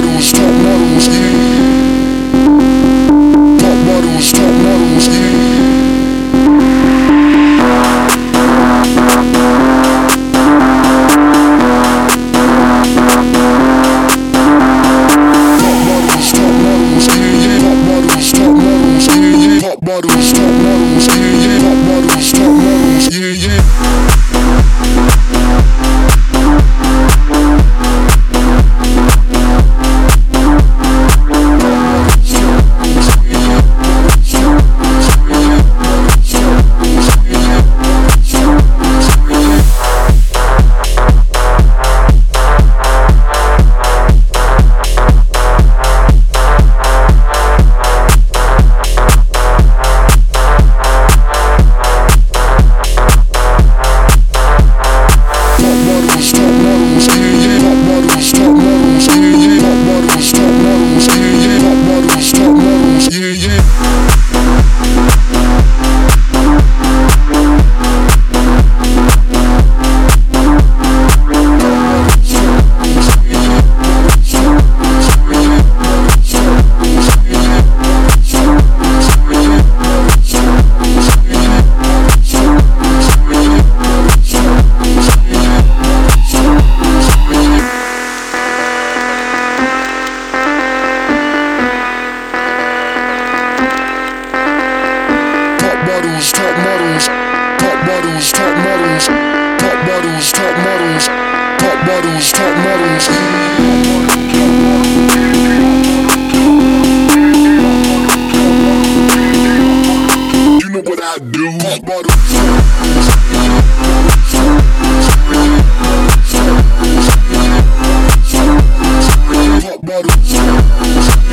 models, top models, top models, top models, models, top models, yeah, top models, top models, yeah, yeah. Models, top models, top models, top models, top models, top models, top models, top models. You know what I do? Top models, top models.